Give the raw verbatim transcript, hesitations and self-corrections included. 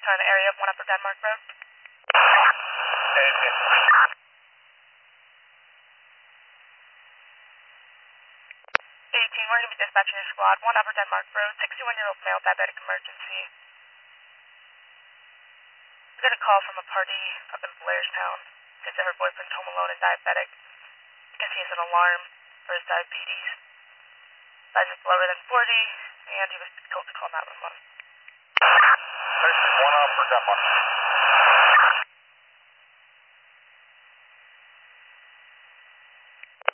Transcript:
turn area of one Upper Denmark Road. Okay, eighteen, we're going to be dispatching your squad, one Upper Denmark Road, sixty-one-year-old male, diabetic emergency. We got a call from a party up in Blairstown. Says that her boyfriend's home alone and diabetic. I guess he has an alarm for his diabetes. Size is lower than forty, and he was told to call nine one one. one Upper Denmark.